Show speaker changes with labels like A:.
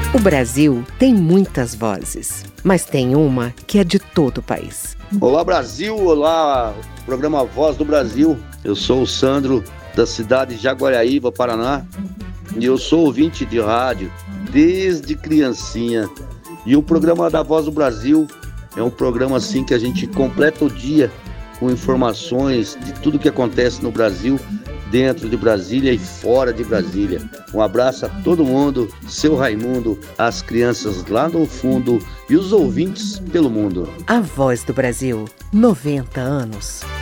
A: O Brasil tem muitas vozes, mas tem uma que é de todo o país.
B: Olá Brasil, olá, programa Voz do Brasil. Eu sou o Sandro, da cidade de Jaguariaíba, Paraná, e eu sou ouvinte de rádio desde criancinha. E o programa da Voz do Brasil é um programa assim que a gente completa o dia com informações de tudo que acontece no Brasil, dentro de Brasília e fora de Brasília. Um abraço a todo mundo, seu Raimundo, as crianças lá no fundo e os ouvintes pelo mundo.
A: A Voz do Brasil, 90 anos.